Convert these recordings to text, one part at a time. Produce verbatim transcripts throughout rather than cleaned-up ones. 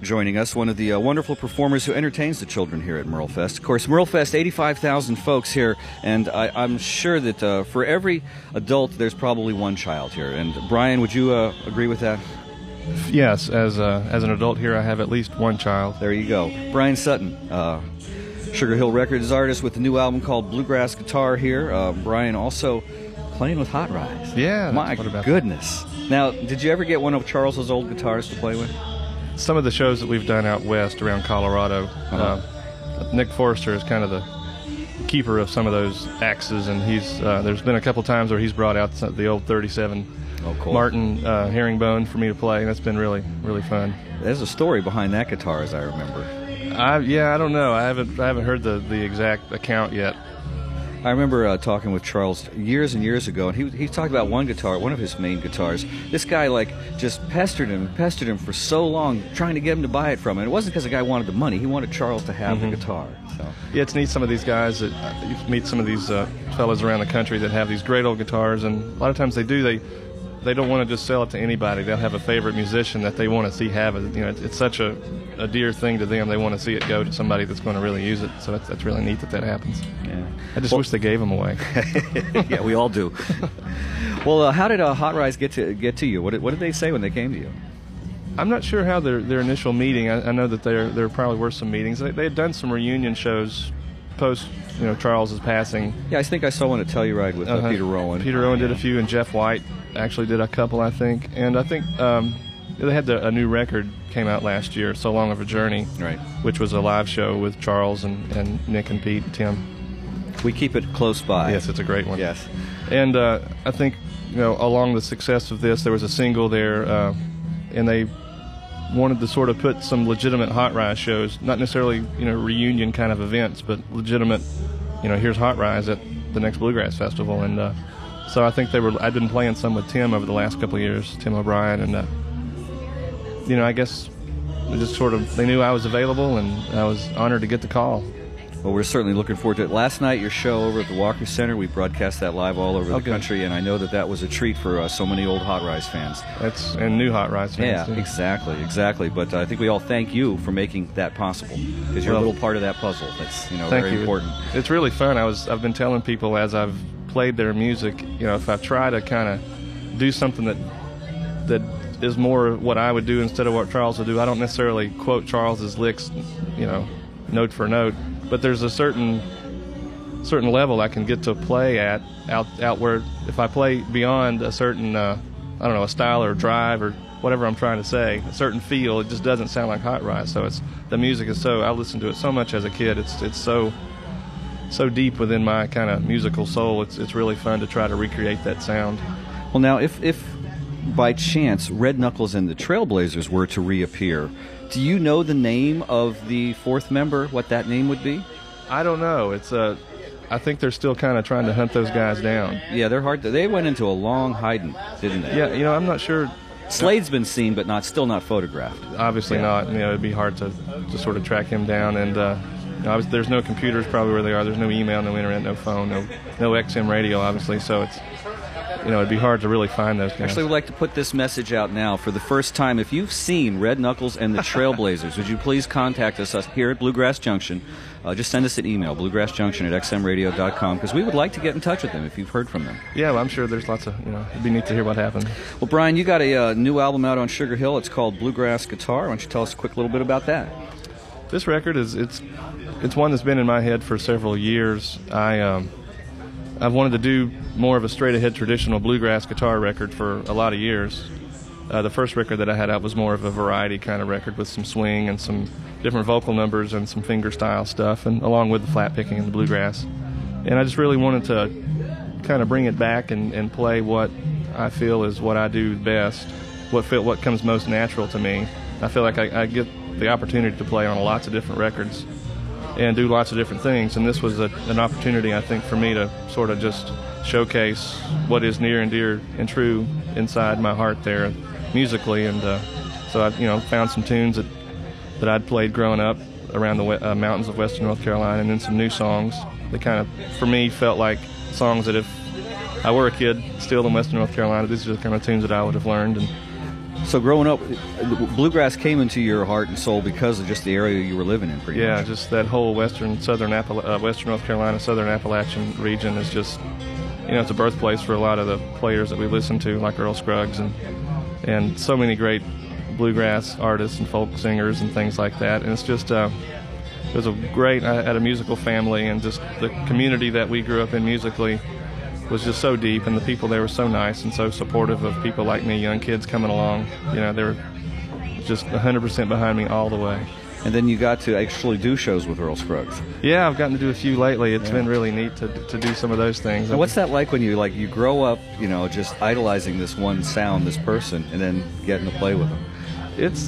joining us, one of the uh, wonderful performers who entertains the children here at Merlefest. Of course, Merlefest, eighty-five thousand folks here, and I, I'm sure that uh, for every adult, there's probably one child here. And Brian, would you uh, agree with that? Yes, as uh, as an adult here, I have at least one child. There you go. Brian Sutton, uh, Sugar Hill Records artist with a new album called Bluegrass Guitar here. Uh, Brian also playing with Hot Rise. Yeah, my goodness. That. Now, did you ever get one of Charles's old guitars to play with? Some of the shows that we've done out west around Colorado, uh-huh. uh, Nick Forrester is kind of the keeper of some of those axes, and he's uh, there's been a couple times where he's brought out the old thirty-seven oh, cool. Martin uh, herringbone for me to play, and that's been really, really fun. There's a story behind that guitar, as I remember. I, yeah, I don't know. I haven't I haven't heard the, the exact account yet. I remember uh, talking with Charles years and years ago, and he he talked about one guitar, one of his main guitars. This guy, like, just pestered him, pestered him for so long, trying to get him to buy it from him. And it wasn't because the guy wanted the money. He wanted Charles to have mm-hmm. the guitar. So. Yeah, it's neat, some of these guys, that uh, you meet some of these uh, fellas around the country that have these great old guitars, and a lot of times they do, they they don't want to just sell it to anybody. They'll have a favorite musician that they want to see have it. You know, it's, it's such a, a dear thing to them. They want to see it go to somebody that's going to really use it. So that's, that's really neat that that happens. Yeah. I just well, wish they gave them away. Yeah, we all do. Well, uh, how did uh, Hot Rise get to get to you? What did, what did they say when they came to you? I'm not sure how their their initial meeting. I, I know that there there probably were some meetings. They, they had done some reunion shows post, you know, Charles's passing. Yeah, I think I saw one at Telluride with uh, uh-huh. Peter Rowan. Peter Rowan did a few, and Jeff White actually did a couple, I think. And I think um, they had the, a new record came out last year, So Long of a Journey, right? Which was a live show with Charles and, and Nick and Pete and Tim. We keep it close by. Yes, it's a great one. Yes. And uh, I think, you know, along the success of this, there was a single there, uh, and they wanted to sort of put some legitimate Hot Rise shows, not necessarily, you know, reunion kind of events, but legitimate, you know, here's Hot Rise at the next Bluegrass Festival. And uh, so I think they were, I've been playing some with Tim over the last couple of years, Tim O'Brien, and, uh, you know, I guess they just sort of, they knew I was available, and I was honored to get the call. Well, we're certainly looking forward to it. Last night, your show over at the Walker Center, we broadcast that live all over the okay. country, and I know that that was a treat for uh, so many old Hot Rise fans. That's and new Hot Rise fans. Yeah, too. exactly, exactly. But uh, I think we all thank you for making that possible, because you're well, a little part of that puzzle. That's, you know, very you. important. It's really fun. I was I've been telling people as I've played their music, you know, if I try to kind of do something that that is more what I would do instead of what Charles would do. I don't necessarily quote Charles's licks, you know, note for note. But there's a certain certain level I can get to play at out out where if I play beyond a certain uh, I don't know, a style or drive or whatever I'm trying to say, a certain feel, it just doesn't sound like Hot Rise. So it's the music is so I listened to it so much as a kid. It's it's so so deep within my kind of musical soul. It's it's really fun to try to recreate that sound. Well, now if if by chance Red Knuckles and the Trailblazers were to reappear, do you know the name of the fourth member, what that name would be? I don't know. It's uh, I think they're still kind of trying to hunt those guys down. Yeah, they're hard to, they went into a long hiding, didn't they? Yeah, you know, I'm not sure. Slade's been seen, but not still not photographed. Obviously yeah. not. You know, it'd be hard to, to sort of track him down. And uh, you know, there's no computers probably where they are. There's no email, no internet, no phone, no no X M radio, obviously. So it's, you know, it'd be hard to really find those guys. Actually, we'd like to put this message out now for the first time. If you've seen Red Knuckles and the Trailblazers, would you please contact us, us here at Bluegrass Junction? Uh, just send us an email, bluegrass junction at x m radio dot com, because we would like to get in touch with them if you've heard from them. Yeah, well, I'm sure there's lots of, you know, it'd be neat to hear what happened. Well, Brian, you got a uh, new album out on Sugar Hill. It's called Bluegrass Guitar. Why don't you tell us a quick little bit about that? This record is, it's it's one that's been in my head for several years. I, um, I've wanted to do more of a straight-ahead traditional bluegrass guitar record for a lot of years. Uh, the first record that I had out was more of a variety kind of record with some swing and some different vocal numbers and some finger-style stuff, and along with the flat picking and the bluegrass. And I just really wanted to kind of bring it back and, and play what I feel is what I do best, what feel, what comes most natural to me. I feel like I, I get the opportunity to play on lots of different records and do lots of different things, and this was a, an opportunity, I think, for me to sort of just showcase what is near and dear and true inside my heart there musically. And uh, so I, you know, found some tunes that, that I'd played growing up around the uh, mountains of western North Carolina, and then some new songs that kind of, for me, felt like songs that if I were a kid still in western North Carolina, these are the kind of tunes that I would have learned. And So growing up, bluegrass came into your heart and soul because of just the area you were living in, pretty Yeah, much. just that whole western, southern, Appala- uh, western North Carolina, southern Appalachian region is just, you know, it's a birthplace for a lot of the players that we listen to, like Earl Scruggs, and and so many great bluegrass artists and folk singers and things like that. And it's just, uh, it was a great, I had a musical family, and just the community that we grew up in musically was just so deep, and the people there were so nice and so supportive of people like me, young kids coming along. You know, they were just one hundred percent behind me all the way. And then you got to actually do shows with Earl Scruggs. Yeah, I've gotten to do a few lately. It's Yeah. been really neat to to do some of those things. And what's that like when you like you grow up, you know, just idolizing this one sound, this person, and then getting to play with them? It's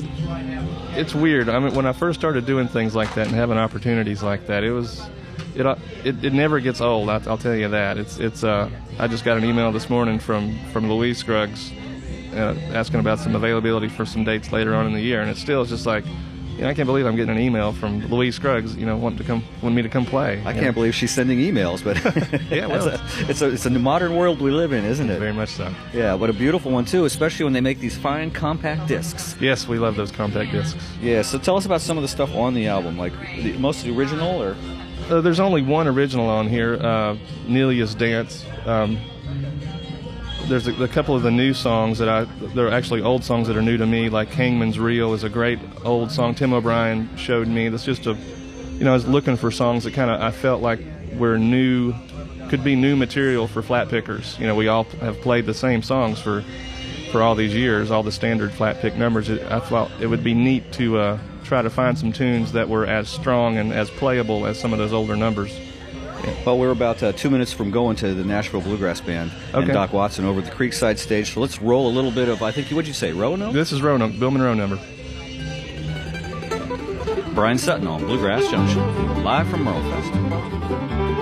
it's weird. I mean, when I first started doing things like that and having opportunities like that, it was it it, it never gets old. I, I'll tell you that. It's it's. Uh, I just got an email this morning from from Louise Scruggs uh, asking about some availability for some dates later on in the year, and it still is just like, you know, I can't believe I'm getting an email from Louise Scruggs, you know, wanting to come, wanting me to come play. I you can't know. believe she's sending emails, but Yeah, well, it's, a, it's a it's a modern world we live in, isn't it? Very much so. Yeah, but a beautiful one too, especially when they make these fine compact discs. Yes, we love those compact discs. Yeah, so tell us about some of the stuff on the album, like the, most of the original, or Uh, there's only one original on here, uh, Nelia's Dance. Um, there's a, a couple of the new songs that I, they're actually old songs that are new to me, like Hangman's Reel is a great old song Tim O'Brien showed me. That's just a, you know, I was looking for songs that kind of, I felt like were new, could be new material for flat pickers. You know, we all have played the same songs for, for all these years, all the standard flat pick numbers. It, I thought it would be neat to uh, try to find some tunes that were as strong and as playable as some of those older numbers. well, we're about uh, two minutes from going to the Nashville Bluegrass Band and Okay. Doc Watson over at the Creekside stage. So let's roll a little bit of, I think, what'd you say, Roanoke? This is Roanoke, Bill Monroe number. Brian Sutton on Bluegrass Junction, live from Merlefest.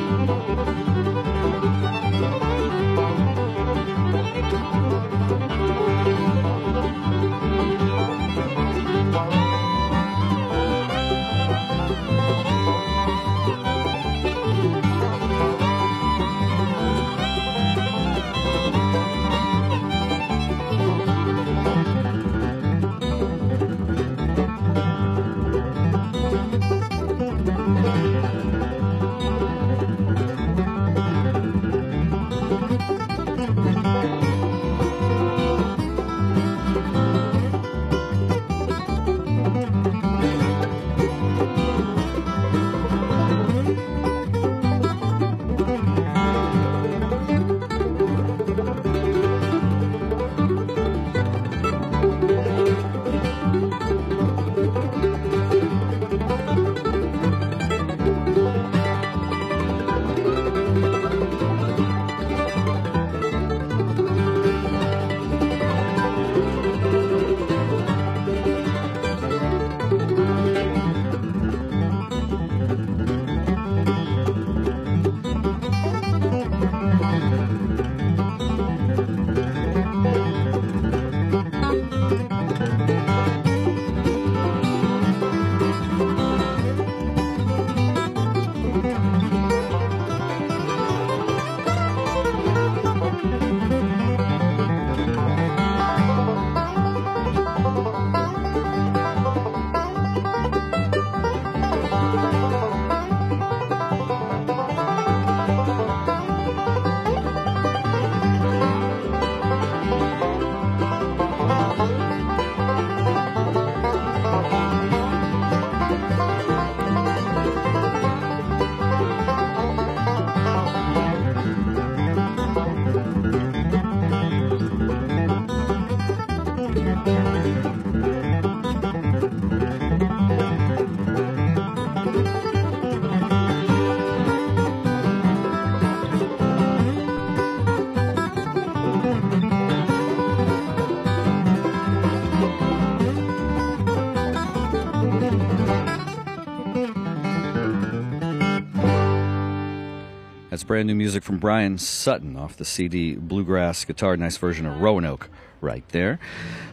That's brand new music from Brian Sutton off the C D Bluegrass Guitar. Nice version of Roanoke right there.